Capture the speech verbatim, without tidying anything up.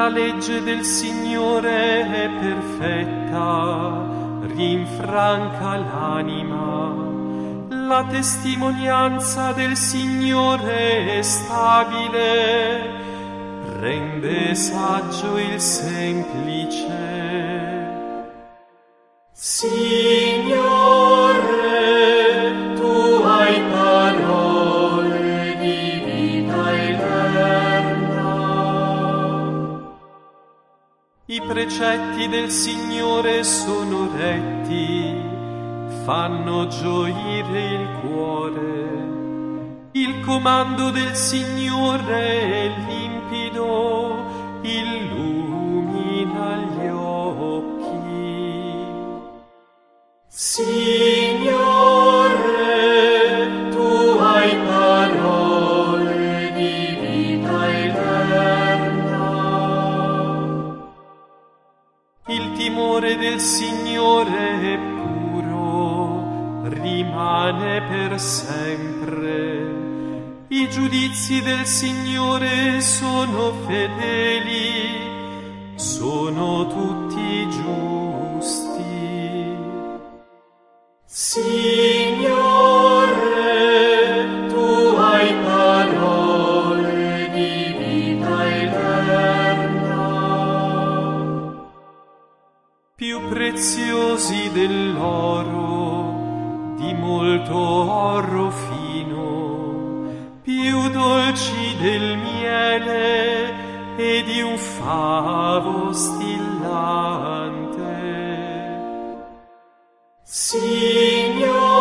La legge del Signore è perfetta, rinfranca l'anima. La testimonianza del Signore è stabile, rende saggio il semplice. Signore, tu hai parole di vita eterna. I precetti del Signore sono retti, fanno gioire il cuore. Il comando del Signore è limpido, illumina gli occhi. Signore, tu hai parole di vita eterna. Il timore del Signore è puro, rimane per sempre. I giudizi del Signore sono fedeli, sono tutti giusti. Signore, tu hai parole di vita eterna. Più preziosi dell'oro, di molto oro fino, più dolci del miele e di un favo stillante. Signore,